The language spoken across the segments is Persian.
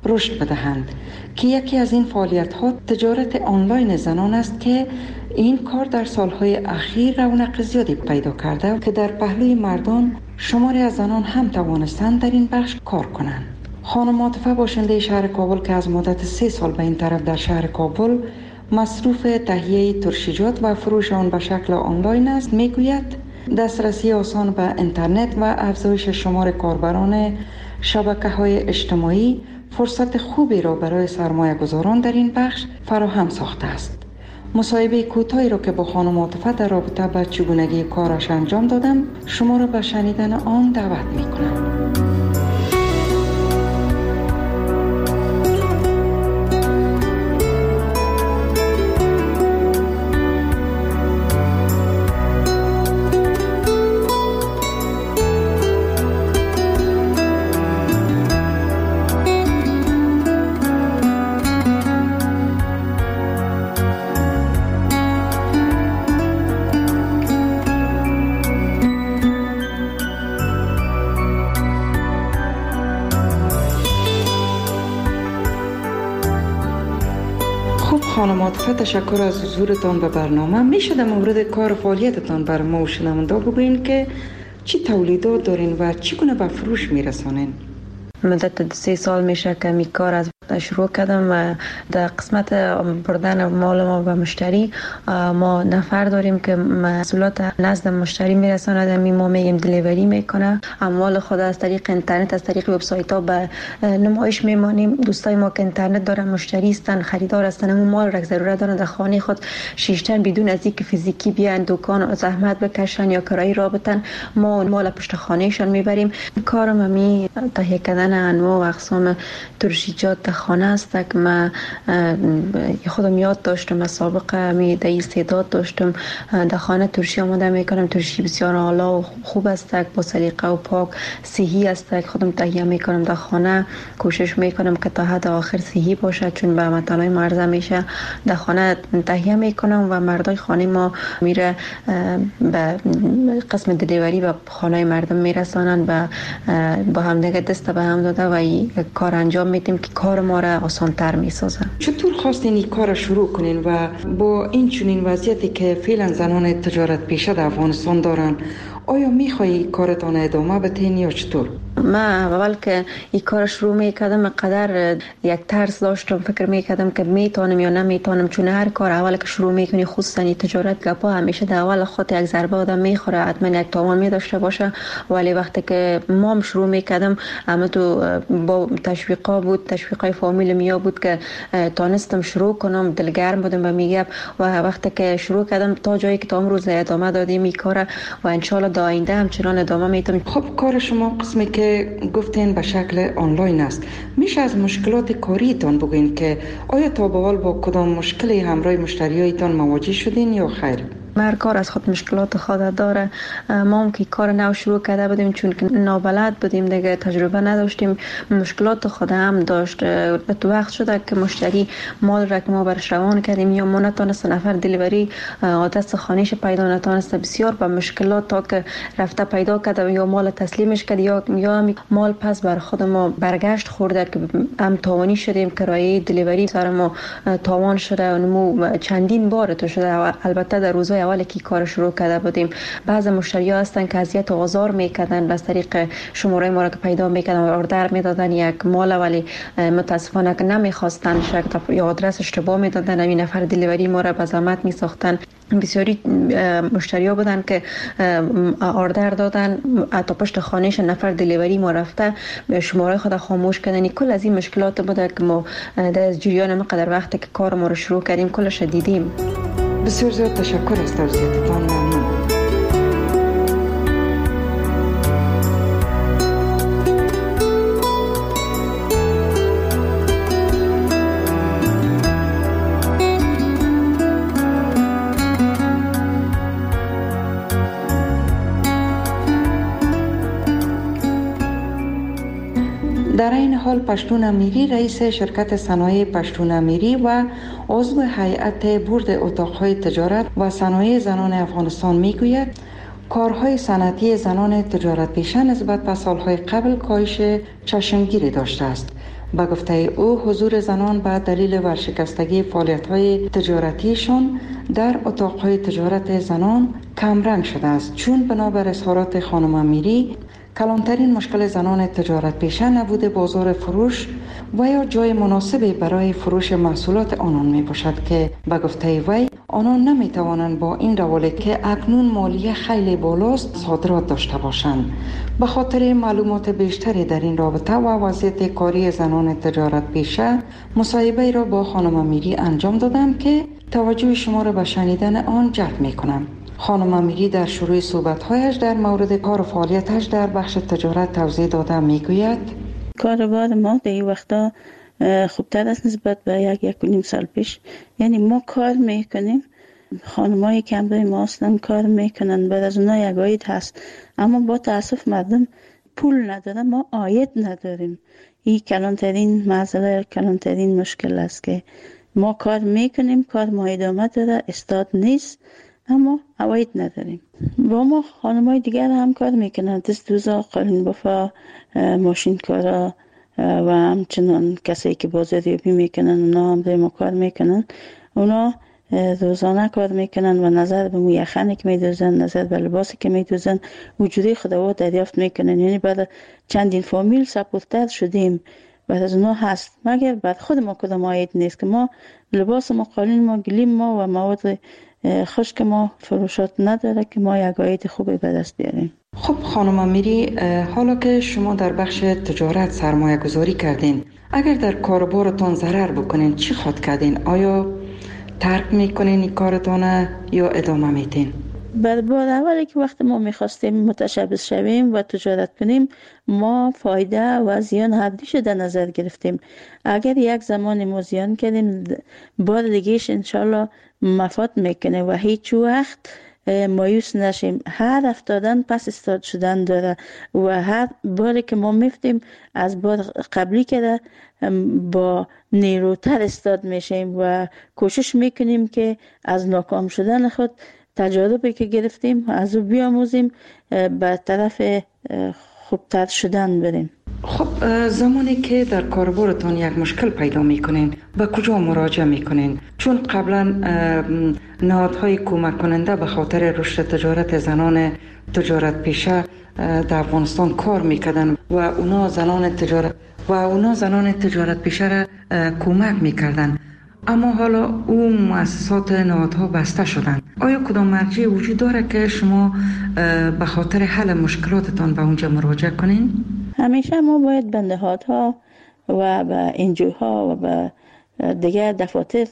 رشد بدهند که یکی از این فعالیت‌ها تجارت آنلاین زنان است که این کار در سالهای اخیر رونق زیادی پیدا کرده که در پهلوی مردان شماری از زنان هم توانستند در این بخش کار کنند. خانم عاطفه باشنده شهر کابل که از مدت 3 سال به این طرف در شهر کابل مصروف تهیه ترشیجات و فروش آن به شکل آنلاین است، میگوید دسترسی آسان به اینترنت و افزایش شمار کاربران شبکه‌های اجتماعی فرصت خوبی را برای سرمایه گذاران در این بخش فراهم ساخته است. مصاحبه کوتاهی را که با خانم عاطفه در رابطه با چگونگی کارش انجام دادم شما را به شنیدن آن دعوت می‌کنم. خانم عاطفه، تشکر از حضورتان به برنامه. میشه در مورد کار فعالیتتان بر ما و شنونده بگوین که چی تولیدات دارین و چگونه به فروش میرسانین؟ مدت 3 سال میشه که می کار از شروع کردم و در قسمت بردن مال ما به مشتری ما نفر داریم که محصولات نزد مشتری میرساند. ما میگیم دلیوری میکنه. اموال خود از طریق اینترنت، از طریق وبسایت ها به نمایش میمانیم. دوستای ما که اینترنت دارن، مشتری هستن، خریدار هستن، اون مال را ضرورت دارن در خانه خود شیشتن بدون از اینکه فیزیکی بیان دکان زحمت بکشن یا کرایه را بدن، ما مال پشت خانهشان میبریم. کارم می تهیه کردن انواع و اقسام ترشیجات خانه است که من خودم یاد داشتم. از سابقه می در استعداد داشتم در خانه ترشی آماده میکنم. ترشی بسیار عالی و خوب است، با سلیقه و پاک صحی است. خودم تهیه میکنم در خانه. کوشش میکنم که تا حد آخر صحی باشه، چون به متنای مرزه میشه. در خانه تهیه میکنم و مردای خانه ما میره به قسم دلیوری و خانه مردم میرسانن و با هم دیگه دست به هم داده و کار انجام میدیم که کار ما را آسان‌تر میسازه. چطور خواستین این کار شروع کنین و با این چنین وضعیتی که فعلا زنان تجارت پیشه در افغانستان دارن، آیا میخوایی کارتان ادامه بدین یا چطور؟ من اول که این کار شروع میکردم قدر یک ترس داشتم، فکر میکردم که میتونم یا نمیتونم، چون هر کار اول که شروع میکنی خصوصا تجارت گپا همیشه در اول خود یک ضربه آدم میخوره، حتما یک تاوان میداشته باشه. ولی وقتی که ما شروع میکردم اما تو با تشویقا بود، تشویقای فامیل میا بود که تانستم شروع کنم، دلگرم بودم به میگم و وقتی که شروع کردم تا جایی که تا امروز ادامه دادیم این کار و ان شاء الله آینده همچنان ادامه میدم. خب کار شما قسمی که گفتین به شکل آنلاین است، میشه از مشکلات کاریتان بگوین که آیا تا به حال با کدام مشکلی همراه مشتریایتان مواجه شدین یا خیر؟ هر کار از خود مشکلات خود داره. ما هم که کار نو شروع کرده بودیم چون که نابلد بودیم دیگه، تجربه نداشتیم، مشکلات خود هم داشت. تو وقت شده که مشتری مال را که ما برش روان کردیم یا ما نتونست نفر دلیوری آدرس خانهش پیدا نتونست، بسیار با مشکلات تا که رفته پیدا کرده یا مال تسلیمش کرد یا مال پس بر خود ما برگشت خورده که هم تاوانی شدیم، کرایه دلیوری سر ما تاوان شده و مو چندین بار تو شده. البته در روزهای اولی که کار شروع کرده بودیم بعضی مشتری‌ها هستن که اذیت و آزار میکردن، از طریق شماره ما را که پیدا میکردن و اوردر میدادن یک مال، ولی متاسفانه که نمیخواستن یا آدرس اشتباه میدادن، همین نفر دلیوری ما را به زحمت میساختن. بسیاری مشتری‌ها بودن که اوردر دادن تا پشت خانهش نفر دلیوری ما رفته شماره خود خاموش کردن. کل از این مشکلات بوده که ما در جریان مقدار وقتی که کار ما رو شروع کردیم کلش دیدیم. بسیار زیاد تشکر از توضیحاتتان. ممنون. در این حال پشتون امیری رئیس شرکت صنایع پشتون امیری و عضو هیئت بورد اتاقهای تجارت و صنایع زنان افغانستان میگوید کارهای صنعتی زنان تجارت پیشه نسبت به سالهای قبل کاهش چشمگیری داشته است به گفته او حضور زنان به دلیل ورشکستگی فعالیت‌های تجارتیشان در اتاق‌های تجارت زنان کمرنگ شده است، چون بنابر اظهارات خانم امیری کلانترین مشکل زنان تجارت پیشه نبوده بازار فروش و یا جای مناسبی برای فروش محصولات آنان می باشد که به گفته وی آنان نمی توانند با این روال که اکنون مالیه خیلی بالاست صادرات داشته باشند. به خاطر معلومات بیشتری در این رابطه و وضعیت کاری زنان تجارت پیشه مصاحبه را با خانم امیری انجام دادم که توجه شما را به شنیدن آن جلب می کنم. خانم امیری در شروع صحبت‌هایش در مورد کار و فعالیتش در بخش تجارت توضیح داده میگوید: کاروبار ما در این وقتا خوبتر است نسبت به یک و نیم سال پیش. یعنی ما کار میکنیم، خانمایی که همراه ما هستن کار میکنن، بعد از اونا یک عاید هست، اما با تاسف مردم پول ندارن، ما عاید نداریم. این کلانترین مسئله، کلانترین مشکل است که ما کار میکنیم، کار ما ادامه داره، استاد نیست، اما عواید نداریم. با ما خانمای دیگر هم کار میکنن، دست‌دوزا، قالین بافا، ماشین کارا و همچنان کسایی که بازاریابی میکنن، اونا هم ما کار میکنن. اونا روزانه کار میکنن و نظر به یخنی که میدوزن، نظر به لباسی که میدوزن، وجودی خودوا دریافت میکنن. یعنی بعد چندین فامیل سپورتر شدیم، بعد از اونا هست، مگر بعد خود ما کدام عاید نیست که ما لباس ما، قالین ما، گلیم ما و مواد خشک ما فروشات نداره که ما یک عاید خوبی به دست بیاریم. خب خانم امیری، حالا که شما در بخش تجارت سرمایه گذاری کردین، اگر در کاروبارتان ضرر بکنین چی خواهد کردین؟ آیا ترک میکنین این کارتان یا ادامه میدین؟ بار اولی که وقت ما میخواستیم متشبث شویم و تجارت کنیم، ما فایده و زیان هر دوش در نظر گرفتیم. اگر یک زمان ما زیان کردیم، بار دیگهش انشالله مفاد میکنه و هیچ وقت مایوس نشیم. هر افتادن پس استاد شدن داره و هر باری که ما میفتیم از بار قبلی که با نیروتر استاد میشیم و کوشش میکنیم که از ناکام شدن خود تجربه که گرفتیم از او بیاموزیم، به طرف خوبتر شدن بریم. خب زمانی که در کاربارتان یک مشکل پیدا میکنین به کجا مراجعه میکنین؟ چون قبلا نهادهای کمک کننده به خاطر رشد تجارت زنان تجارت پیشه در افغانستان کار میکردن و اونا زنان تجارت پیشه را کمک میکردن، اما حالا اون مؤسسات نهادها بسته شدن. آیا کدام مرجع وجود داره که شما به خاطر حل مشکلاتتان به اونجا مراجعه کنین؟ همیشه ما باید به نهادها و به انجوها و به دیگر دفاتر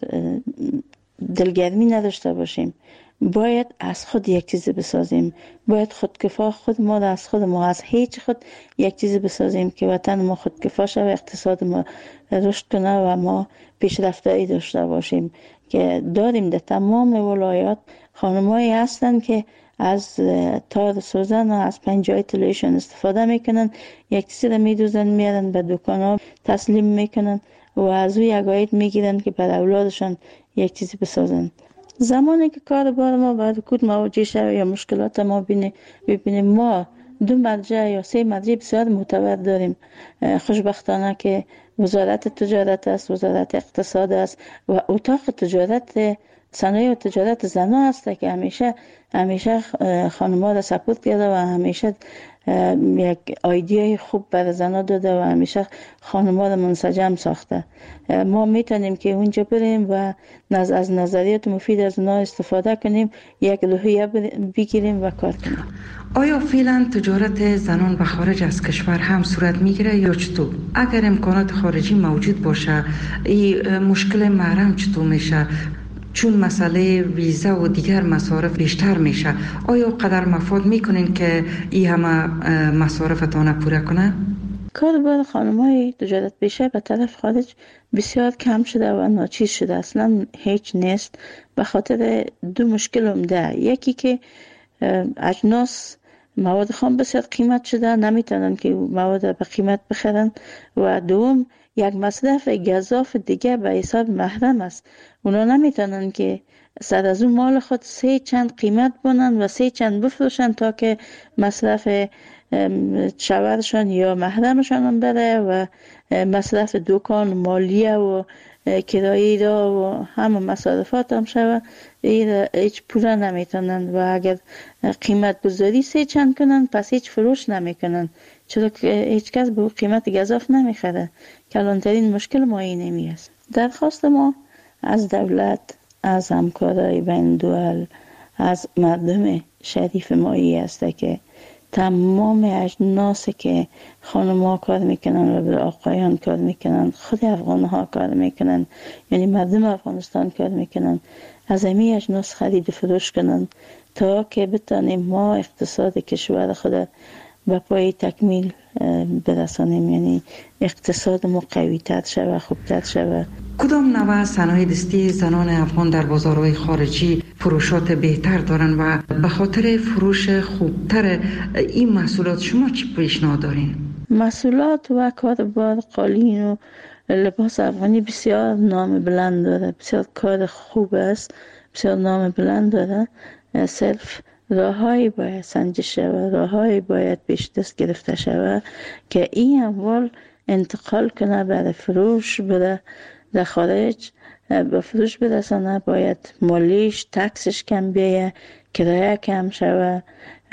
دلگرمی نداشته باشیم. باید از خود یک چیزی بسازیم، باید خودکفا خود ما از خود ما از هیچ خود یک چیزی بسازیم که وطن ما خودکفا شود، اقتصاد ما رشد کنه و ما پیشرفتایی داشته باشیم. که داریم در تمام ولایات خانمایی هستن که از تار سوزن و از پنجای طلایشون استفاده میکنن، یک چیزی را میدوزن میارن به دکان ها تسلیم میکنن و از او یک عاید میگیرن که بر اولادشان یک چیزی بسازن. زمانی که کاربار ما باید کود مواجه شد یا مشکلات ما ببینیم، ما 2 مرجع یا 3 مرجع بسیار معتبر داریم. خوشبختانه که وزارت تجارت است، وزارت اقتصاد است و اتاق تجارت صنایع و تجارت زنان است که همیشه خانم‌ها را سپورت کرده و همیشه یک ایده خوب برای زنان داده و همیشه خانم‌ها را منسجم ساخته. ما میتونیم که اونجا بریم و از نظریات مفید از اونها استفاده کنیم، یک روحیه بگیریم و کار کنیم. آیا فعلا تجارت زنان به خارج از کشور هم صورت میگیره یا چطور؟ اگر امکانات خارجی موجود باشه، این مشکل محرم چطور میشه؟ چون مسئله ویزا و دیگر مصارف بیشتر میشه، آیا قدر مفاد میکنین که این همه مصارفتان پوره کنه؟ کاربار خانم‌های تجارت پیشه به طرف خارج بسیار کم شده و ناچیز شده، اصلا هیچ نیست. به خاطر 2 مشکل عمده. یکی که اجناس مواد خام بسیار قیمت شده، نمیتونن که مواد به قیمت بخرن، و دوم یک مصرف گزاف دیگه به حساب محرم است. اونا نمیتونن که سر از اون مال خود 3 چند قیمت بونن و 3 چند بفروشن تا که مصرف شوهرشان یا محرمشان بره و مصرف دکان، مالیه و کرایه را و همه مصارفات هم شود، هیچ پوره نمیتونن و اگر قیمت گذاری سه چند کنن پس هیچ فروش نمیکنن، چرا که هیچ کس به قیمت گزاف نمیخره. کلانترین مشکل ما اینمی است. درخواست ما از دولت، از همکارای بین دول، از مردم شریف مایی است که تمام اجناس که خانم ها کار میکنن و آقایان کار میکنن، خود افغان ها کار میکنن، یعنی مردم افغانستان کار میکنن، از همین اجناس خرید و فروش کنن تا که بتانیم ما اقتصاد کشور خود به پای تکمیل برسانیم، یعنی اقتصاد ما قوی‌تر شود، خوبتر شود. کدام نوع صنایع دستی زنان افغان در بازارهای خارجی فروشات بهتر دارن و به خاطر فروش خوبتر این محصولات شما چی پیشنهاد دارین؟ محصولات و کاربار قالین و لباس افغانی بسیار نام بلند داره، بسیار کار خوب است، بسیار نام بلند داره. صرف راههایی باید سنجش شود، راههایی باید پیش دست گرفته شود که این اموال انتقال کنه برای فروش، بره در خارج به فروش برسانه. باید مالیش، تکسش کم بیایه، کرایه کم شود،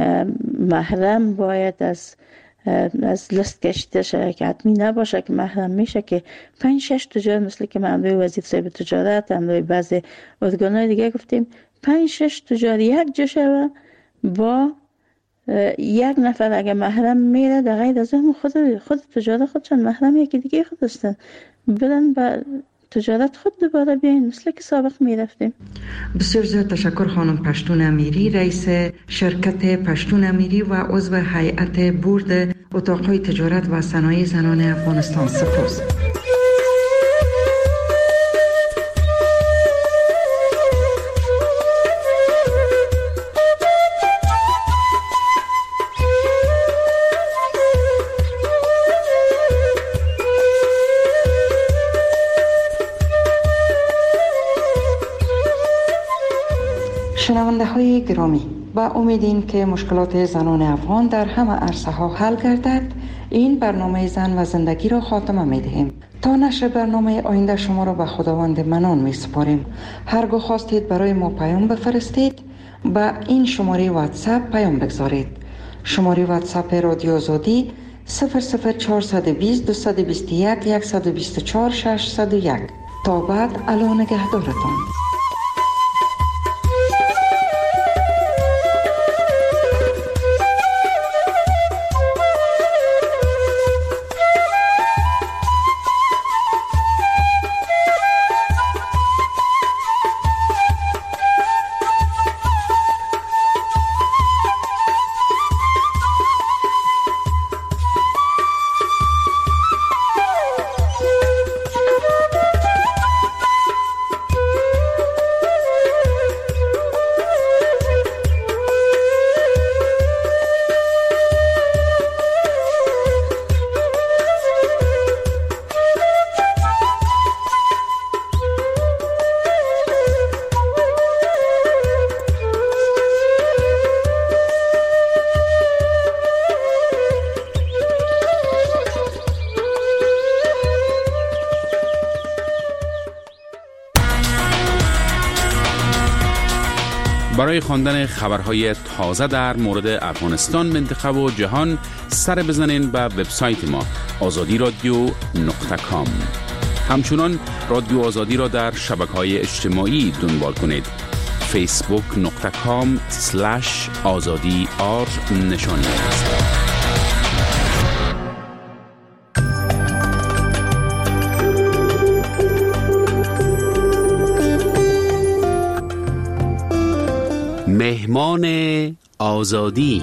محرم باید از لست کشیده شده که حتمی نباشه که محرم میشه که 5-6 تجار، مثل که من امروی وزیر صاحب تجارت، امروی بعضی ارگانهای دیگه گفتیم 5-6 تجار یک جا شود با یک نفر اگه محرم میره، در غیر از اون خود تجارت خودشان محرم یکی دیگه خود هستن، برن با تجارت خود دوباره بیاین مثل که سابق میرفتیم. بسیار زیاد تشکر خانم پشتون امیری، رئیس شرکت پشتون امیری و عضو هیئت بورد اتاقهای تجارت و صنایع زنان افغانستان. سپاس. شنونده های گرامی، با امید این که مشکلات زنان افغان در همه عرصه ها حل گردد، این برنامه زن و زندگی را خاتمه می دهیم. تا نشر برنامه آینده شما را به خداوند منان می سپاریم. هرگاه خواستید برای ما پیام بفرستید، با این شماره واتساپ پیام بگذارید. شماره واتساپ رادیو آزادی 00420 221 124 601. تا بعد، الا نگهدارتان. برای خواندن خبرهای تازه در مورد افغانستان، منطقه و جهان سر بزنین به وبسایت ما azadi.radio.com. همچنان رادیو آزادی را در شبکه‌های اجتماعی دنبال کنید. facebook.com/azadi_r نشانی است. مهمان آزادی.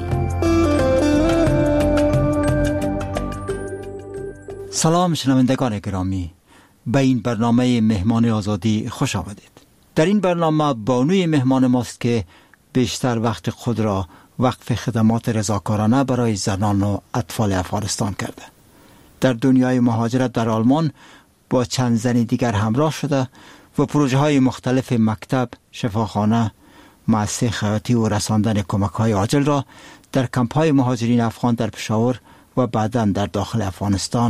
سلام شنوندگان گرامی، به این برنامه مهمان آزادی خوش آمدید. در این برنامه بانوی مهمان ماست که بیشتر وقت خود را وقف خدمات رضاکارانه برای زنان و اطفال افغانستان کرده. در دنیای مهاجرت در آلمان با چند زن دیگر همراه شده و پروژه های مختلف مکتب، شفاخانه، مؤسسه خیاطی و رساندن کمک‌های عاجل را در کمپ‌های مهاجرین افغان در پشاور و بعداً در داخل افغانستان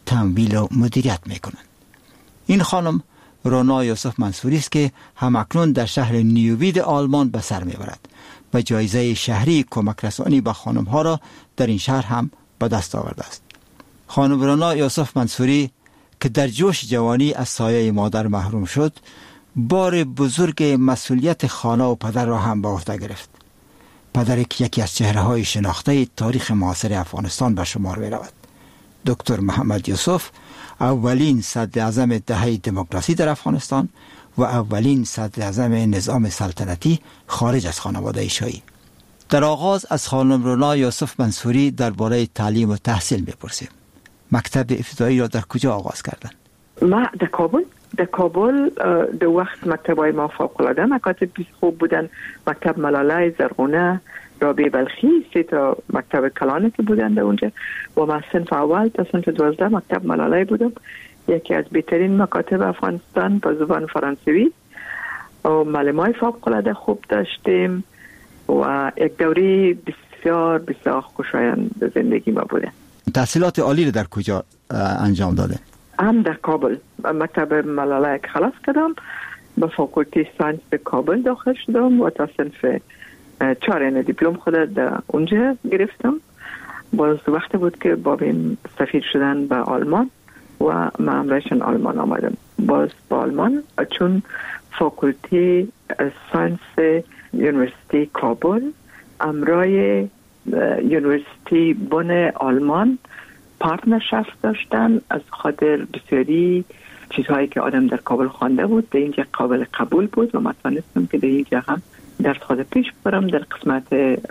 تمویل و مدیریت میکنند. این خانم رونا یوسف منصوری است که همکنون در شهر نیووید آلمان به سر میبرد و جایزه شهری کمک رسانی به خانم ها را در این شهر هم به دست آورده است. خانم رونا یوسف منصوری که در جوش جوانی از سایه مادر محروم شد، بار بزرگ مسئولیت خانه و پدر را هم به عهده گرفت. پدر یکی از چهره‌های شناخته تاریخ معاصر افغانستان به شمار می‌رود. دکتر محمد یوسف اولین صدر اعظم دهه دموکراسی در افغانستان و اولین صدر اعظم نظام سلطنتی خارج از خانواده شاهی. در آغاز از خانم رونا یوسف منصوری درباره تعلیم و تحصیل می‌پرسیم. مکتب ابتدایی را در کجا آغاز کردند؟ ما در کابل در وقت مکتب‌های ما فوق‌العاده مکاتب خوب بودن. مکتب ملاله، زرغونه، رابعه بلخی، 3 تا مکتب کلانه که بودن در اونجا و ما صنف اول تا صنف 12 مکتب ملاله بودم. یکی از بهترین مکاتب افغانستان با زبان فرانسوی و معلمای فوق‌العاده خوب داشتیم و یک دوره بسیار بسیار خوشایند زندگی ما بوده. تحصیلات عالی را در کجا انجام داده؟ هم در کابل مکتب ملاله که خلاص کردم، به فاکولته ساینس به کابل داخل شدم و تا صنف 4 دیپلم خود در اونجا گرفتم. باز وقت بود که بابیم سفیر شدن به آلمان و من امرایشان آلمان آمدم. باز با آلمان چون فاکولته ساینس یونیورسیتی کابل امرای یونیورسیتی بن آلمان پارتنرشپ داشتن، از خاطر بسیاری چیزهایی که آدم در کابل خوانده بود در اینجا قابل قبول بود و من توانستم که در اینجا هم درس خود پیش برم در قسمت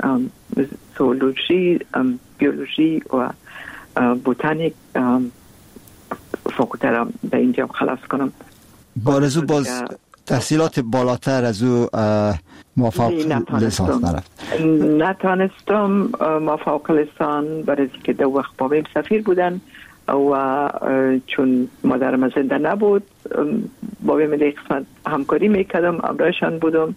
زولوژی، بیولوژی و بوتانیک فاکولته را در اینجا خلاص کنم. بارزو باز تحصیلات بالاتر از او موفق لیسانس نرفت؟ نتانستم موفق لیسان برای که در وقت بابیم سفیر بودن و چون مادرم زنده نبود بابیم در قسمت همکاری میکردم، امرایشان بودم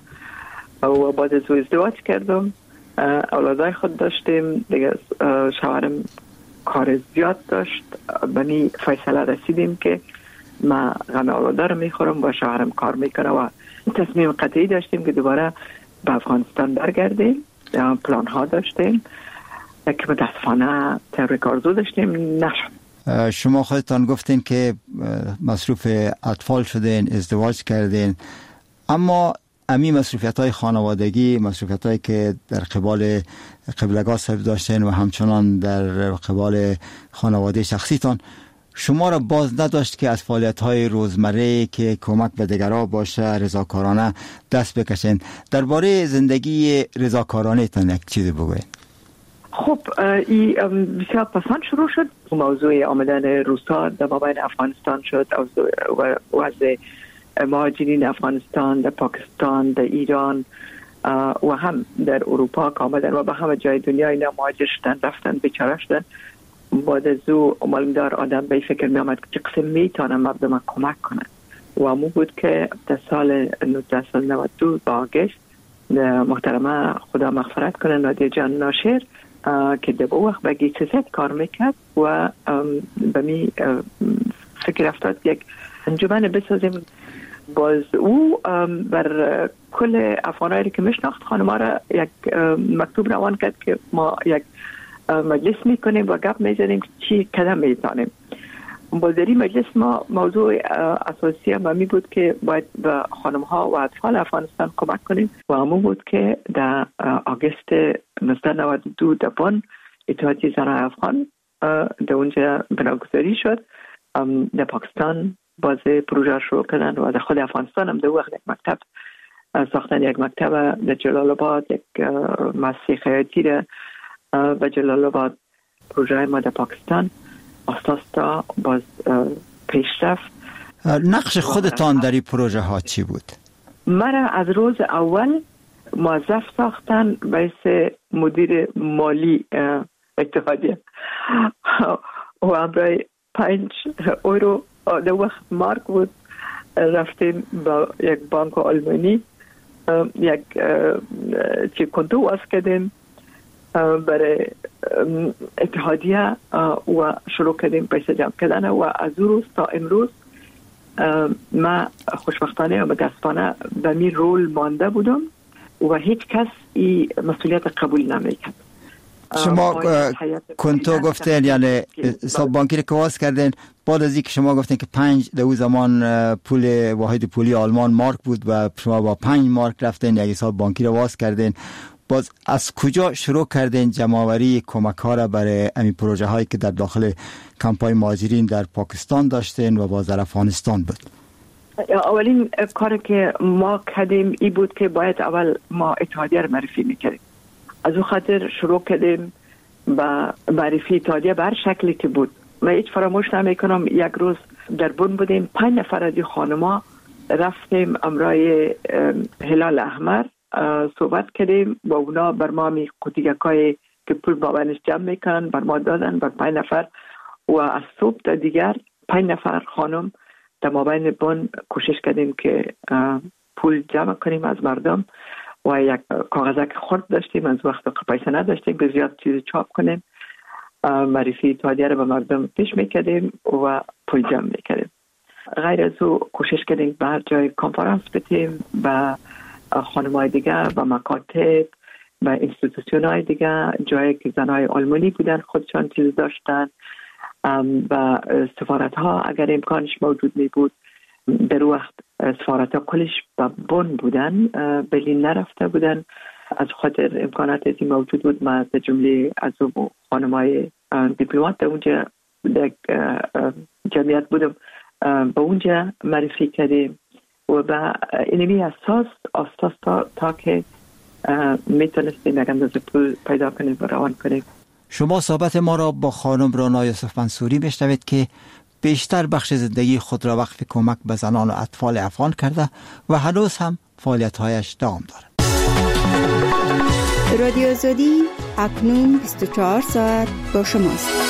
و بعد از او ازدواج کردم، اولادای خود داشتیم دیگه. شوهرم کار زیاد داشت، بنی فیصله رسیدیم که ما غم اولادا رو میخورم و شوهرم کار میکنه و تصمیم قطعی داشتیم که دوباره به افغانستان برگردیم. پلان ها داشتیم که متاسفانه طبق آرزو داشتیم نشد. شما خودتان گفتین که مصروف اطفال شدین، ازدواج کردین، اما امی مصروفیت های خانوادگی، مصروفیت هایی که در قبال قبلگاه صاحب داشتین و همچنان در قبال خانواده شخصیتان شما را باز نداشت که از فعالیت‌های روزمره که کمک به دیگران باشه رضاکارانه دست بکشین. درباره زندگی رضاکارانه تان یک چیزی بگوید. خب این بسیار پسند شروع شد. موضوع آمدن روس‌ها در مابین افغانستان شد و از مهاجرین افغانستان در پاکستان، در ایران و هم در اروپا که آمدن و به همه جای دنیا اینا مهاجر شدن، رفتن، بیچاره شدن. بعد از او معلومدار آدم به فکر می آمد که چه قسم میتونم مردم کمک کنن و امو بود که در سال 1992 با آگست محترمه خدا مغفرت کنه نادیه جان ناشر که در با وقت به گیسزت کار میکرد و به می فکر افتاد یک انجمن بسازیم. باز او بر کل افغانایی که میشناخت خانم‌ها را یک مکتوب روان کرد که ما یک مجلس میکنیم و گپ میزنیم چی قدم میزنیم. باز در این مجلس ما موضوع اساسی ما می بود که باید به خانم‌ها و اطفال افغانستان کمک کنیم و همون بود که در آگست 1992 در بن اتحادیه زنان افغان در اونجا بناگذاری شد. در پاکستان باز پروژه شروع کردن و در خود افغانستان هم در وقت یک مکتب ساختن، یک مکتب در جلال آباد، یک مؤسسه خیاطی را و جلال آباد. پروژه ما در پاکستان اساس تا باز پیشرفت. نقش خودتان در این پروژه ها چی بود؟ مرا از روز اول موظف ساختن باعث مدیر مالی اتحادیه و برای 5 یورو در وقت مارک بود رفتیم با یک بانک آلمانی یک چی کنتو واس کردیم برای اتحادیه و شروع کردیم پیسه جمع کردن و از روز تا امروز ما خوشبختانه و متاسفانه به می رول مانده بودم و هیچ کس این مسئولیت قبول نمیکرد. شما کنتو گفتین یعنی حساب بانکی رو کواس کردین بعد از اینکه شما گفتین که 5 در اون زمان پول واحد پولی آلمان مارک بود و شما با 5 مارک رفتین یک حساب بانکی رو واس کردین، باز از کجا شروع کردین جمع‌آوری کمک ها را برای این پروژه هایی که در داخل کمپای مهاجرین در پاکستان داشتین و باز در افغانستان بود؟ اولین کاری که ما کردیم این بود که باید اول ما اتحادیه رو معرفی میکردیم. از اون خاطر شروع کردیم با معرفی اتحادیه بر شکلی که بود. من هیچ فراموش نمیکنم یک روز در بن بودیم 5 نفر از خانما رفتیم امرای هلال احمر صحبت کردیم با اونا بر ما می قوطیکای که پول بابنش جمع میکنن بر ما دادن بر 5 نفر و از صبح تا دیگر 5 نفر خانم در مابین بن کوشش کردیم که پول جمع کنیم از مردم و یک کاغذک خرد داشتیم از وقت پیسه نداشتیم به زیاد چیز چاپ کنیم. معرفی اتحادیه رو به مردم پیش میکردیم و پول جمع میکردیم. غیر از او کوشش کردیم به هر جای کنفرانس بدیم به خانم‌های دیگه و مکاتب و اینستیتوشن‌های دیگه جایی که زنای آلمانی بودن خودشان چیز داشتن و سفارت‌ها اگر امکانش موجود می بود در وقت سفارت‌ها کلش به بن بودن برلین نرفته بودن از خاطر امکاناتی موجود بود. ما در جمله از خانم‌های دیپلمات اونجا در جمعیت بودم به اونجا معرفی کردیم و به اینمی اساس تا که میتونستیم یک اندازه پول پیدا کنیم و روان کنیم. شما صحبت ما را با خانم رانا یوسف منصوری میشنوید که بیشتر بخش زندگی خود را وقف کمک به زنان و اطفال افغان کرده و هنوز هم فعالیت‌هایش دوام دارد. رادیو آزادی اکنون 24 ساعت با شماست.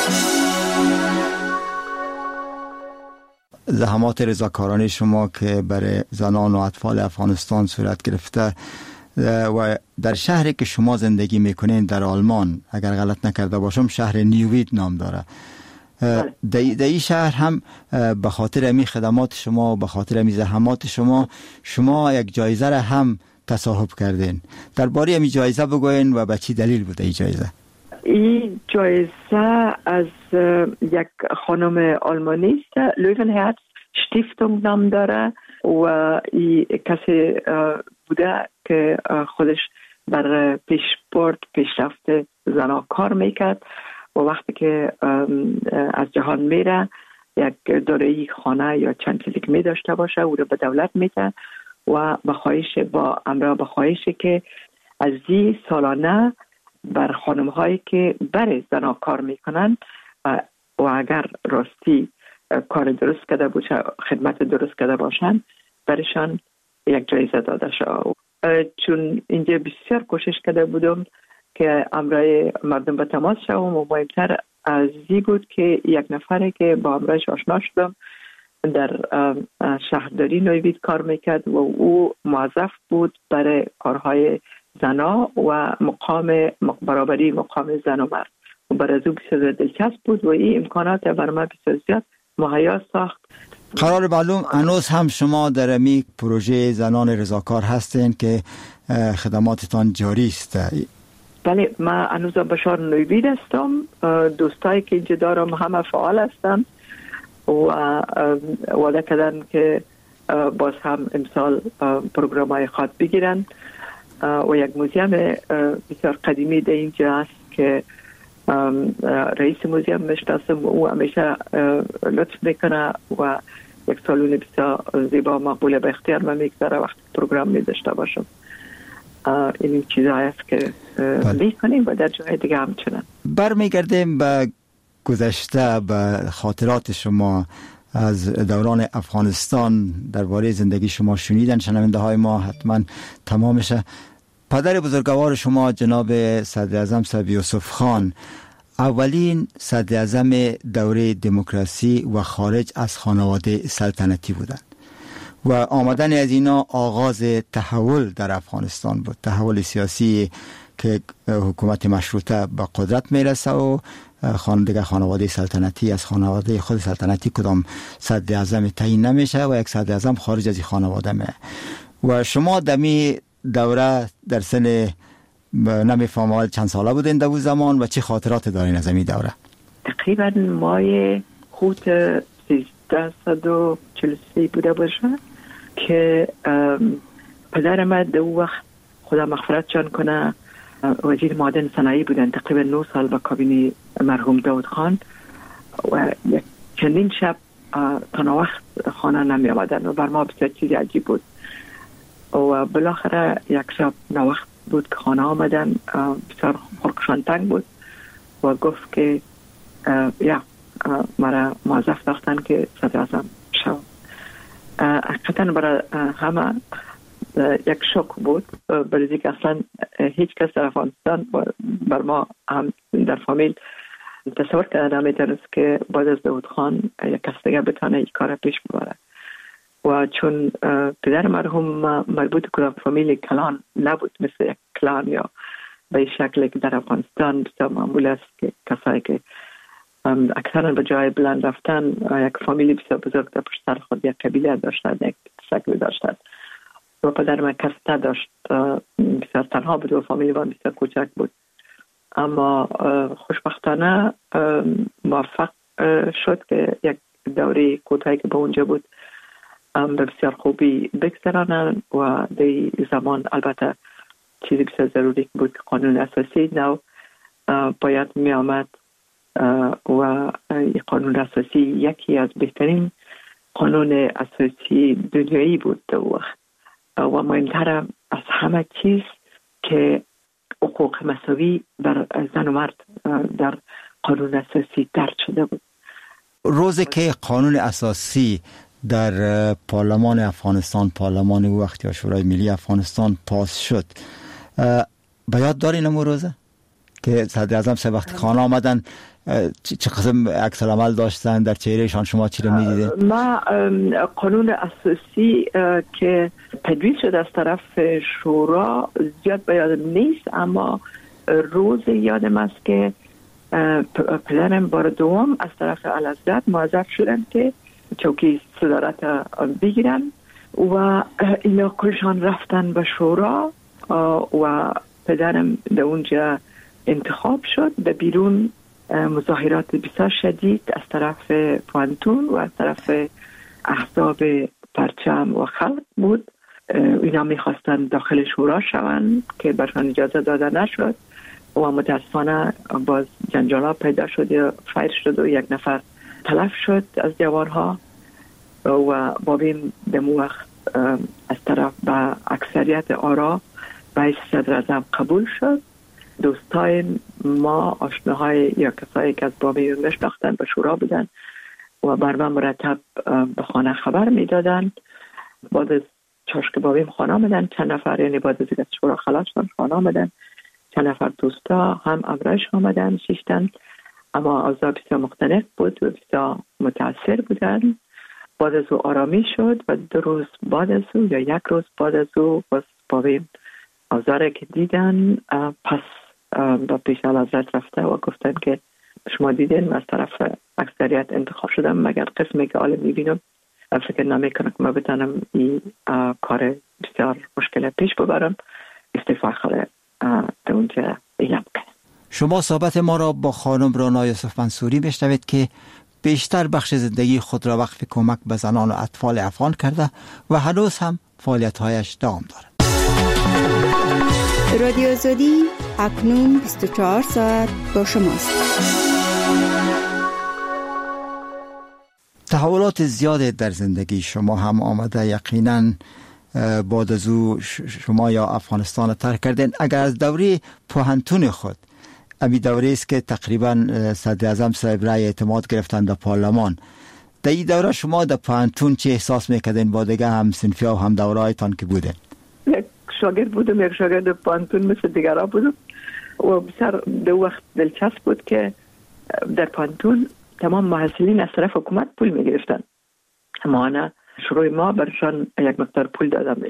زحمات رضاکارانه شما که برای زنان و اطفال افغانستان صورت گرفته و در شهری که شما زندگی میکنین در آلمان اگر غلط نکرده باشم شهر نیوید نام داره، در این شهر هم به خاطر امی خدمات شما و به خاطر امی زحمات شما یک جایزه را هم تصاحب کردین. درباره امی جایزه بگوین و به چی دلیل بوده این جایزه؟ این جایزه از یک خانم آلمانی است، لوونهرتز شتیفتونگ نام داره و این کسی بوده که خودش بر پیشرفت زنها کار میکرد و وقتی که از جهان میره یک دارایی خانه یا چند چیزی که میداشته باشه او رو به دولت میده و با امرا به خواهشی که از این سالانه بر خانم هایی که برای زنها کار میکنن و اگر راستی کار درست کرده باشه خدمت درست کرده باشن برشان یک جایزه داده شد. چون اینجا بسیار کوشش کرده بودم که امرای مردم به تماس شدم و مهمتر از این بود که یک نفری که با امرایش آشنا شدم در شهرداری نوید کار میکرد و او موظف بود برای کارهای زنا و برابری مقام زن و مرد و برای از او بسیار دلچسب بود و این امکانات بر ما بسیار زیاد مهیا ساخت. قرار معلوم هنوز هم شما در امی پروژه زنان رضاکار هستین که خدماتتان جاری است؟ بله، من هنوز بشار نوید هستم. دوستایی که اینجا دارم همه فعال هستن و وعده کردن که باز هم امسال پروگرام های خاص بگیرن و یک موزیم بسیار قدیمی در اینجا هست که رئیس موزیم میشناسم، او همیشه لطف میکنه و یک سالون بسیار زیبا مقبول به اختیار من میگذاره وقتی پروگرام میداشته باشم. این چیزهایی است که میکنیم و در جای دیگه همچنان. برمیگردیم به گذشته، به خاطرات شما از دوران افغانستان. درباره زندگی شما شنیدن شنونده های ما حتما تمامشه. پدر بزرگوار شما جناب صدر اعظم صاحب یوسف خان اولین صدر اعظم دوره دموکراسی و خارج از خانواده سلطنتی بودند و آمدن از اینا آغاز تحول در افغانستان بود، تحول سیاسی که حکومت مشروطه به قدرت میرسه و دیگه خانواده سلطنتی از خانواده خود سلطنتی کدام صدر اعظم تعیین نمیشه و یک صدر اعظم خارج از خانواده میه. و شما دمی دوره در سن نمیفهمم چند ساله بودین در زمان و چه خاطرات دارین از این دوره؟ تقریبا مای خود 1343 بوده باشه که پدر من در وقت خدا مغفرت جان کنه وزیر معدن صنایع بودن. تقریبا 9 سال با کابینه مرحوم داود خان و چندین شب تا وقت خانه نمی آمدن و بر ما بسیار چیزی عجیب بود. و بالاخره یک شب نوقت بود که خانه آمدن، بسیار خلقشان تنگ بود و گفت که مرا موظف داشتن که صدر اعظم شو. حقیقتا برای همه یک شوک بود، برای که اصلا هیچ کس در افغانستان بر ما هم در فامیل تصور کرده نمی‌تونست که بعد از داود خان یک کس دیگه بتونه این کار پیش ببره. و چون پدر مرحوم مربوط کدام فامیل کلان نبود، مثل یک کلان یا به این شکلی که در افغانستان بسیار معمول است که کسایی که اکثرا به جای بلند رفتن یک فامیلی بسیار بزرگ در پشت سر خود یک قبیله داشتند، یک شکل داشتند. و پدر من کس نداشت، بسیار تنها بود و فامیلی من بسیار کوچک بود. اما خوشبختانه موفق شد که یک دوره کوتاهی که به اونجا بود به بسیار خوبی بگذرانند و در زمان البته چیزی بسیار ضروری بود که قانون اساسی نو باید می آمد و قانون اساسی یکی از بهترین قانون اساسی دنیایی بود در وقت و مهمتر از همه چیز که حقوق مساوی بر زن و مرد در قانون اساسی درج شده بود. روزی که قانون اساسی در پارلمان افغانستان، پارلمان وقت یا شورای ملی افغانستان پاس شد، به یاد دارین اون روزه که صدر اعظم سه وقت خانه آمدن چه قسم عکس العمل داشتن، در چهرهشان شما چی رو می‌دیدین؟ ما قانون اساسی که تدوین شد از طرف شورا زیاد به یادم نیست، اما روز یادم است که پدرم بار دوم از طرف اعلیحضرت موظف شدن که چوکی صدارت بگیرن و اینا کلشان رفتن به شورا و پدرم در اونجا انتخاب شد. به بیرون مظاهرات بسیار شدید از طرف پوانتون و از طرف احزاب پرچم و خلق بود. اینا میخواستن داخل شورا شوند که برشان اجازه داده نشد و متاسفانه باز جنجالا پیدا شد یا فایر شد و یک نفر تلف شد از جوانها و بابیم دمو وقت از طرف به اکثریت آرا به صدر اعظم قبول شد. دوستای ما، آشناهای یا کسایی که از بابیم نشناختن به شورا بودن و بر من مرتب به خانه خبر میدادن. بعد از چاشک بابیم خانه آمدن چند نفر، یعنی بعد از اینکه شورا خلاص شد خانه آمدن چند نفر دوستا هم امرش آمدن شیشتن، اما اوضاع بسیار مختلف بود و بسیار متاثر بودن. بعد از او آرامی شد و 2 روز بعد از او یا 1 روز بعد از او باز بابیم اوضاع که دیدن پس با پیش اعلیحضرت رفته و گفتن که شما دیدین از طرف اکثریت انتخاب شدم، مگر قسمی که حالا میبینم فکر نمیکنم که ما بتانم این کار بسیار مشکل پیش ببرم، استعفا خاله در اونجا اعلام کنم. شما صحبت ما را با خانم رانا یوسف منصوری بشنوید که بیشتر بخش زندگی خود را وقف کمک به زنان و اطفال افغان کرده و هنوز هم فعالیت‌هایش دوام دارد. رادیو آزادی اکنون 24 ساعت با شماست. تحولات زیاد در زندگی شما هم آمده، یقیناً بعد از او شما یا افغانستان ترک کردین. اگر از دوره پوهنتون خود، امی دوره است که تقریباً صدر اعظم صاحب رای اعتماد گرفتن در پارلمان، در این دوره شما در پوهنتون چه احساس میکردین با دیگه هم صنفی و هم دورهایتان که بودین؟ یک شاگرد بودم، یک شاگرد پوهنتون مثل دیگرها بودم و بسیار در وقت دلچسب بود که در پوهنتون تمام محصلین از طرف حکومت پول میگرفتن، اما شروع ما برشان یک مقدار پول داده میشد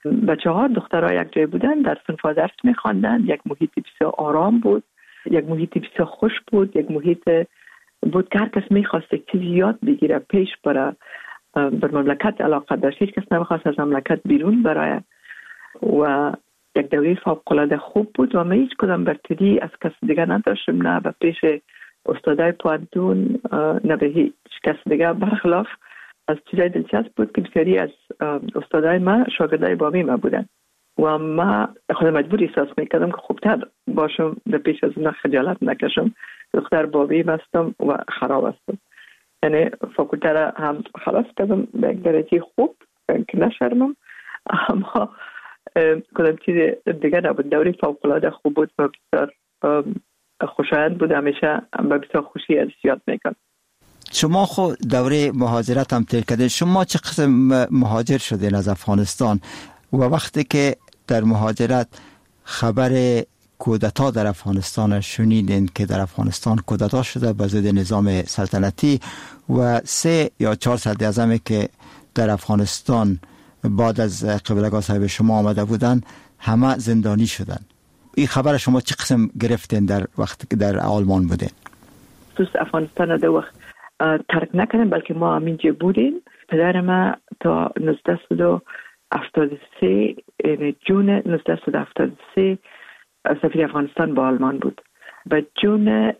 بچه‌ها دخترها یک جای بودن، در صنف درس می‌خواندن. یک محیط بسیار آرام بود، یک محیط بسیار خوش بود، یک محیط بود که هر کس می‌خواست یک چیزی یاد بگیره، پیش بره، بر مملکت علاقه داشت. هیچ کس نمی‌خواست از مملکت بیرون برای و یک دوره فوق‌العاده خوب بود و ما هیچ کدام برتری از کس دیگه نداشتیم، نه به پیش استادای پوانتون نه به هیچ کس دیگه. برخلاف از چیزای دلچسب بود که بسیاری از استادای ما شاگردای بابی ما بودن و ما خودم مجبور احساس میکردم که خوبتر باشم در پیش از اونا خجالت نکشم. دختر بابی هستم و خراب هستم، یعنی فاکولته را هم خلاص کردم به یک درجه خوب که نشرمم، اما کدام چیز دیگه نبود. دوره فوق‌العاده خوب بود و بسیار خوشایند بود. همیشه با بسیار خوشی از یاد میکنم. شما خود دوره مهاجرت هم طی کردید. شما چه قسم مهاجر شدین از افغانستان و وقتی که در مهاجرت خبر کودتا در افغانستان شنیدین که در افغانستان کودتا شده به ضد نظام سلطنتی و 3 یا 4 صدراعظمی که در افغانستان بعد از قبلگاه صاحب شما آمده بودن همه زندانی شدن، این خبر شما چه قسم گرفتین در وقتی که در آلمان بودین؟ دوست افغانستان در وقت ترک نکردم، بلکه ما همینجا بودیم. پدر ما تا 1973 جون 1973 سفیر افغانستان با آلمان بود. به جون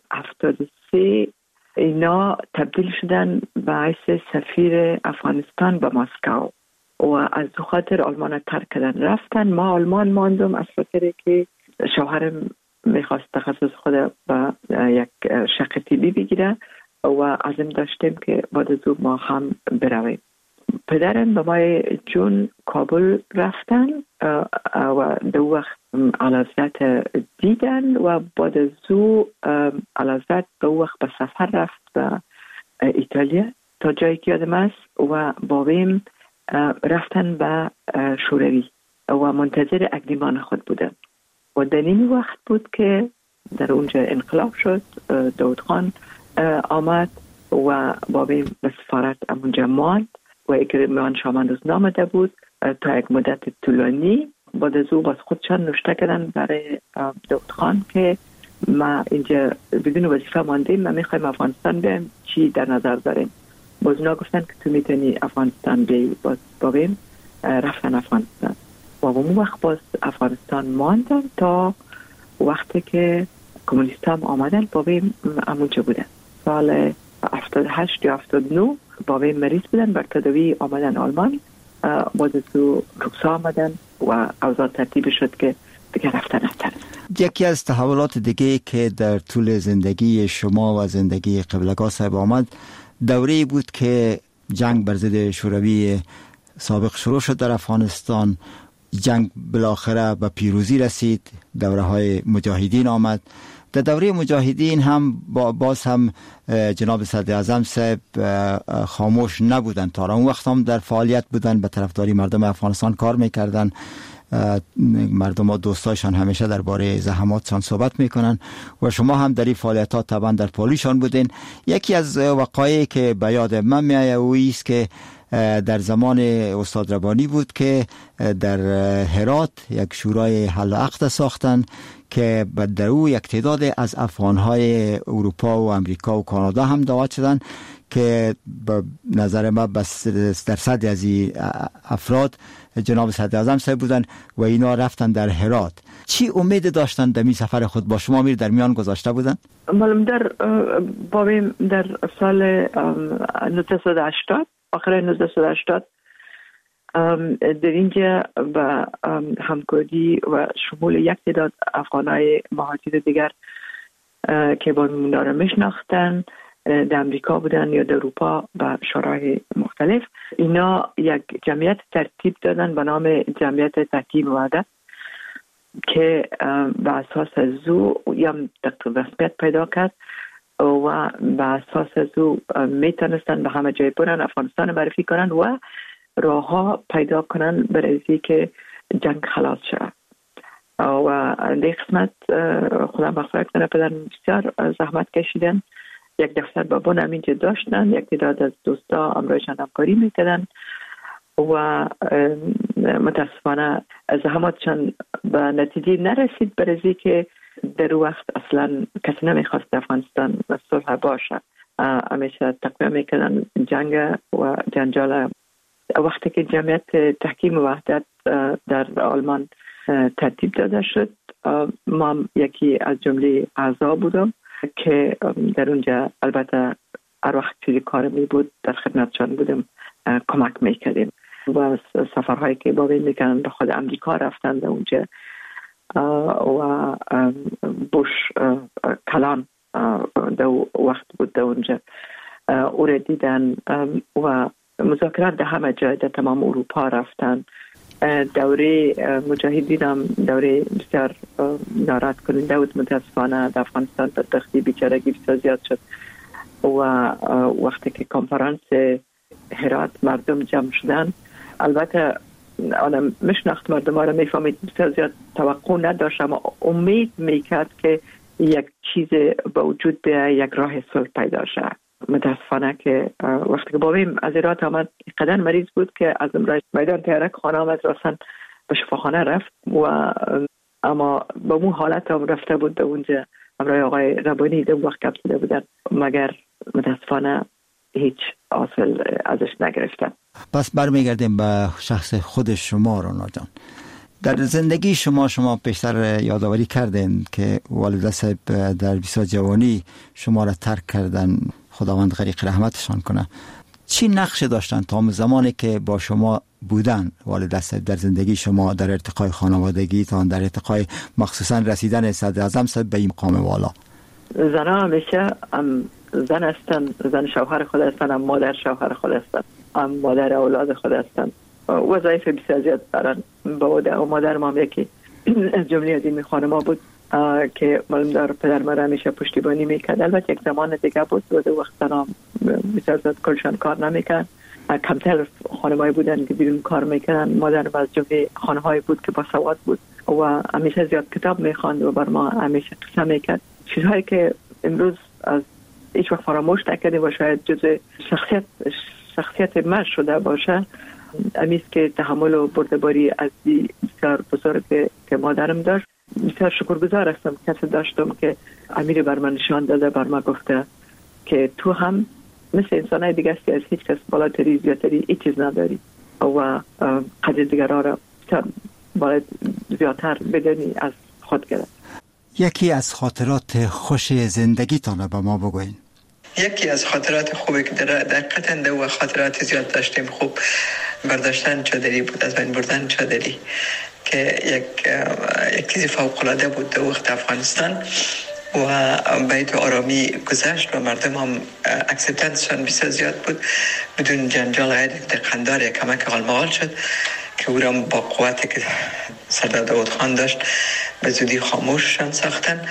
73 اینا تبدیل شدن به حیث سفیر افغانستان به مسکو و از خاطر آلمان ترک کردن رفتن. ما آلمان ماندم از خاطر که شوهرم میخواست تخصص خود به یک شق طبی بگیره و عزم داشتیم که بعد از او ما هم برویم. پدرم به ما جون کابل رفتن و دو وقت علازت دیدن و بعد از او علازت دو وقت به سفر رفت به ایتالیا تا جایی که یادم است و بابیم رفتن به شوروی و منتظر اقدیمان خود بودن و در این وقت بود که در اونجا انقلاب شد. داود خان آمد و بابیم به سفارت اونجا ماند و اکرمان شامان روز نامده بود تا یک مدت طولانی. بعد از او باز خودشان نوشته کردن برای داود خان که ما اینجا بدون وظیفه ماندیم، ما میخوایم افغانستان بریم، چی در نظر داریم؟ باز اونا گفتن که تو میتونی افغانستان بیایی. باز بابیم رفتن افغانستان و اون وقت باز افغانستان ماندن تا وقتی که کمونیست هم آمدن. بابیم همونجا بودن. سال 78 یا 79 بابیم مریض بودن، بر تداوی آمدن آلمان. بعد از او روسا آمدن و اوضاع ترتیب شد که دیگه رفتن. یکی از تحولات دیگه که در طول زندگی شما و زندگی قبلگاه صاحب آمد دوره بود که جنگ بر ضد شوروی سابق شروع شد در افغانستان. جنگ بالاخره به پیروزی رسید، دوره های مجاهدین آمد. در دوره مجاهدین هم باز هم جناب صدر اعظم صاحب خاموش نبودن، تا اون وقت هم در فعالیت بودن، به طرفداری مردم افغانستان کار میکردن. مردم ها دوستایشان همیشه درباره زحماتشان صحبت میکنن و شما هم در این فعالیتات طبعا در پالیشان بودین. یکی از وقایعی که به یاد من میآید او است که در زمان استاد ربانی بود که در هرات یک شورای حل و عقد ساختن که در او یک تعداد از افغانهای اروپا و امریکا و کانادا هم دعوت شدن که به نظر ما بس درصد از این افراد جناب صدر اعظم صاحب بودن و اینا رفتن در هرات. چی امید داشتن در می سفر خود با شما در میان گذاشته بودن؟ معلوم در بابیم در سال 1980 آخر 1980 در اینجا و همکاری و شمول یک تعداد افغانای مهاجر دیگر که با اونا را میشناختن در امریکا بودن یا در اروپا و شورای مختلف، اینا یک جمعیت ترتیب دادن به نام جمعیت تحکیم وحدت که به اساس از او یا رسمیت پیدا کرد و به اساس از او میتونستن به همه جای برن، افغانستان معرفی کنن و راه ها پیدا کنن برای اینکه که جنگ خلاص شد. و در قسمت خدا مغفرت کنه پدرم بسیار زحمت کشیدن. یک دفتر بابون همینجا داشتن، یک تعداد از دوستا امروزشان همکاری میکردن و متاسفانه زحماتشان به نتیجه نرسید، برای که در وقت اصلا کسی نمیخواست افغانستان صلح باشه. همیشه تقویه میکنن جنگ و جنجال. وقتی که جمعیت تحکیم وحدت در آلمان ترتیب داده شد، ما یکی از جمله اعضا بودم که در اونجا البته هر وقت چیزی کار می بود در خدمتشان بودم، کمک میکردیم و سفرهایی که با وی میکنن به خود امریکا رفتن در اونجا و بوش کلان در وقت بود در اونجا او را دیدن و مذاکرات در همه جای در تمام اروپا رفتن. دوره مجاهدین هم دوره بسیار ناراحت کننده بود. متاسفانه در افغانستان بدبختی بیچارگی بسیار زیاد شد و وقتی که کنفرانس هرات مردم جمع شدن، البته آدم میشناخت مردم ها را میفهمید بسیار زیاد توقع نداشت، اما امید میکرد که یک چیز به وجود بیاید، یک راه صلح پیدا شد. متاسفانه که وقتی که بابیم از هرات آمد قدر مریض بود که از امروز میدان تیارک خانه آمد، راسن به شفاخانه رفت و اما با مو حالت هم رفته بود در اونجا. امروز آقای ربانی در وقت کپسیده بودن مگر متاسفانه هیچ حاصل ازش نگرفتن. پس برمیگردیم به شخص خود شما رانا جان. در زندگی شما پیشتر یادآوری کردین که والد صاحب در بسیار جوانی شما را ترک کردن، خداوند غریق رحمتشان کنه. چی نقش داشتن تا زمانی که با شما بودن والد صاحب در زندگی شما، در ارتقای خانوادگی تا در ارتقای مخصوصا رسیدن صدر اعظم صاحب به این مقام والا؟ زنها همیشه زن هستن، زن شوهر خود هستن، مادر شوهر خود هستن، مادر اولاد خود هستن. وظایف بسیار زیاد دارن. با مادر ما یکی از جمله از این خانم بود که معلوم دار پدر ما را همیشه پشتیبانی میکرد. البته یک زمان دیگه بود و در وقت تنها بسیار زیاد کلشان کار نمیکرد، کمتر خانمایی بودن که بیرون کار میکنن. مادر از جمله خانم‌هایی بود که با سواد بود و همیشه زیاد کتاب میخواند و بر ما همیشه قصه میکرد، چیزهایی که امروز از هیچ وقت فراموش نکردیم و شاید جزء شخصیت من شده باشه. امیست که تحمل و بردباری از بسیار بزرگ که مادرم داشت. بسیار شکرگزار هستم کسی داشتم که امیر بر من نشان داده، بر من گفته که تو هم مثل انسانای دیگه هستی، از هیچ کس بالاتری زیادتری هیچ چیز نداری و قدر دیگرها را باید زیادتر بدانی از خود گرفت. یکی از خاطرات خوش زندگیتان به ما بگوین. یکی از خاطرات خوبی که در قطنده و خاطرات زیاد داشتیم خوب برداشتن چادری بود، از بین بردن چادری که یک چیز فوق‌العاده بود در وقت افغانستان و بیت آرامی گذشت و مردم هم اکسپتنسشان بسیار زیاد بود. بدون جنجال غیر قندار یک کمک غالمغال شد که او را با قوتی که سردار داود خان داشت به زودی خاموششان ساختن،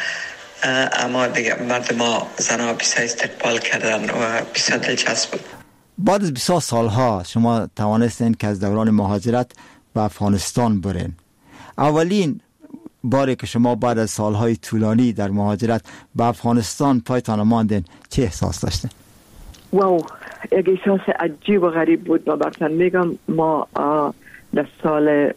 اما دیگه مردم ها زنها بسیار استقبال کردن و بسیار دلچسب بود. بعد از 20 سالها شما توانستین که از دوران مهاجرت به افغانستان برین. اولین باری که شما بعد از سالهای طولانی در مهاجرت به افغانستان پایتان ماندین چه احساس داشتین؟ واو، یک احساس عجیب و غریب بود. و براتون میگم ما در سال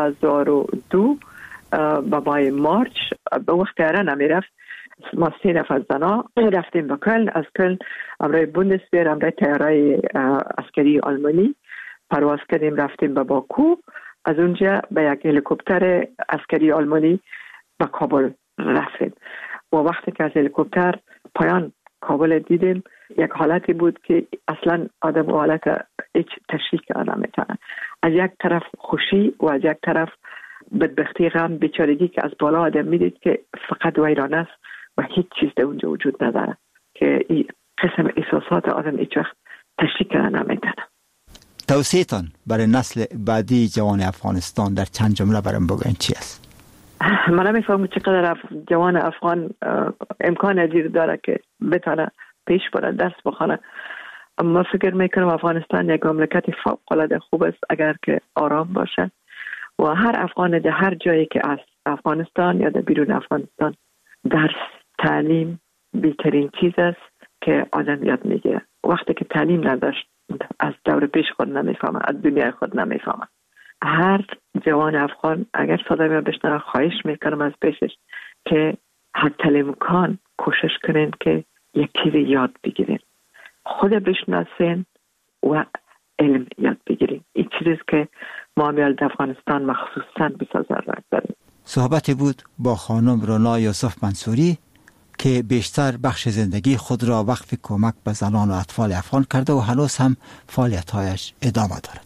2002 به ماه مارچ به وقت ایران نمیرفت، ما 3 نفر زنا رفتیم به کلن. از کلن امرای بوندسویر، امرای تیارای عسکری آلمانی پرواز کردیم، رفتیم به باکو. از اونجا به یک هلیکوپتر عسکری آلمانی به کابل رفتیم و وقتی که از هلیکوپتر پایان کابل دیدیم، یک حالتی بود که اصلا آدم و حالت هیچ تشریح کردن نمیتونه. از یک طرف خوشی و از یک طرف بدبختی، غم، بیچارگی که از بالا آدم میدید که فقط ویران است و هیچ چیز در اونجا وجود نداره، که این قسم احساسات آدم هیچ وقت تشریح کردن نمیتونه. توصیه‌تان برای نسل بعدی جوان افغانستان در چند جمله برام بگوین چی است؟ من نمیفهمم چقدر جوان افغان امکان ازیر داره که بتونه پیش بره، درس بخونه. اما فکر میکنم افغانستان یک مملکت فوق‌العاده خوب است اگر که آرام باشه و هر افغان در هر جایی که از افغانستان یا در بیرون افغانستان، درس، تعلیم بهترین چیز است که آدم یاد میگیره. وقتی که تعلیم نداشت از دور پیش خود نمیفهمه، از دنیای خود نمیفهمه. هر جوان افغان اگر صدای من بشنوه خواهش میکنم از پیشش که حتی امکان کوشش کنین که یک چیز یاد بگیرین، خود بشناسین و علم یاد بگیرین. این چیزیست که ما میال در افغانستان مخصوصاً بسیار ضرورت داریم. صحبتی بود با خانم رونا یوسف منصوری که بیشتر بخش زندگی خود را وقف کمک به زنان و اطفال افغان کرده و هنوز هم فعالیت‌هایش ادامه دارد.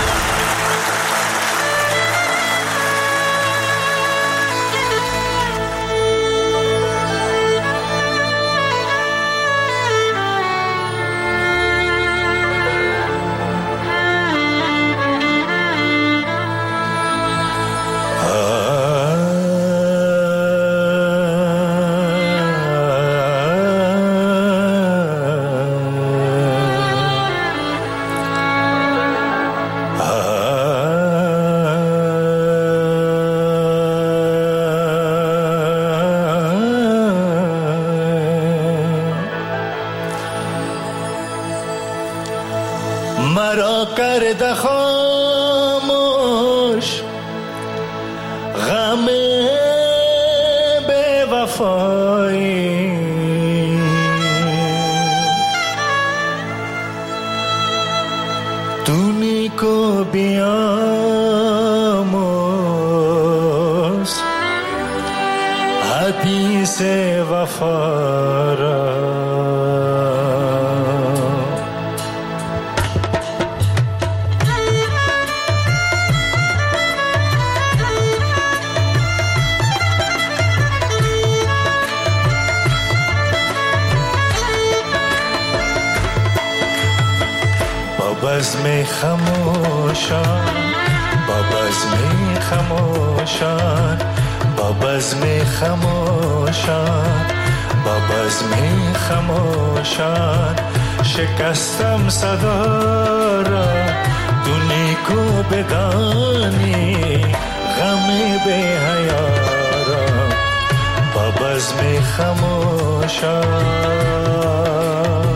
مرا کرده خاموش غم بے وفایی، تونی کو بیاموز حدیث وفا را. بزم خموشان، با بزم خموشان، با بزم خموشان، با بزم خموشان، شکستم صدا را تو نیکو بدانی غم بی حیا را. با بزم خموشان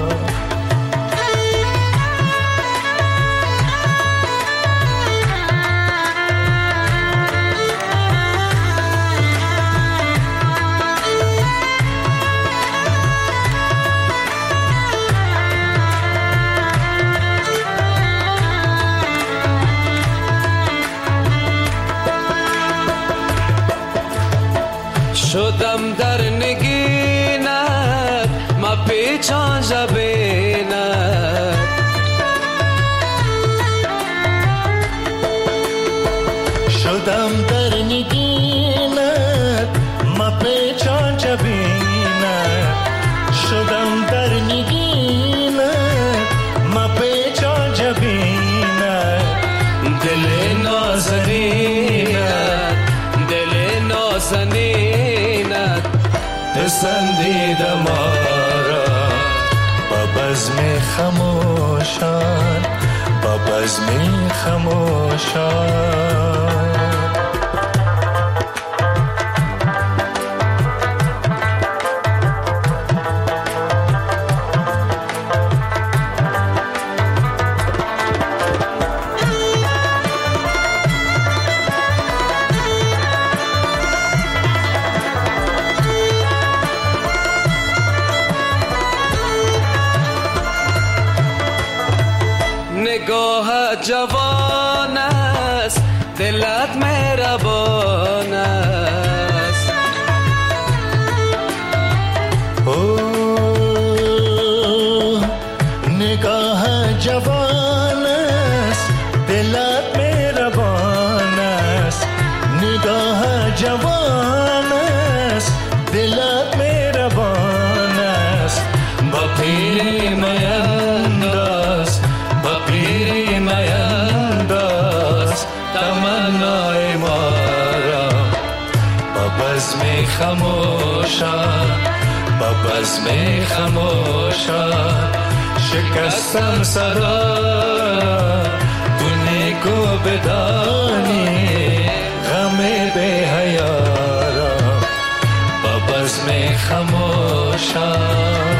شدم در نگینت ما پیچان جبینت، شدم در نگینت ما پیچان جبینت، شدم در نگینت ما پیچان جبینت، دل نازنینت دل نازنینت پسندید ما را. با بزم خموشان، با بزم خموشان، نگاه جوان است دلت مهربان است، نگاه جوان است دلت مهربان است، نگاه جوان است دلت مهربان است. با پیری مینداز با پیری مینداز تمنای ما را. با بزم خموشان، با بزم خموشان، شکستم صدا تو نیکو بدانی غم بی حیا را. با بزم خموشان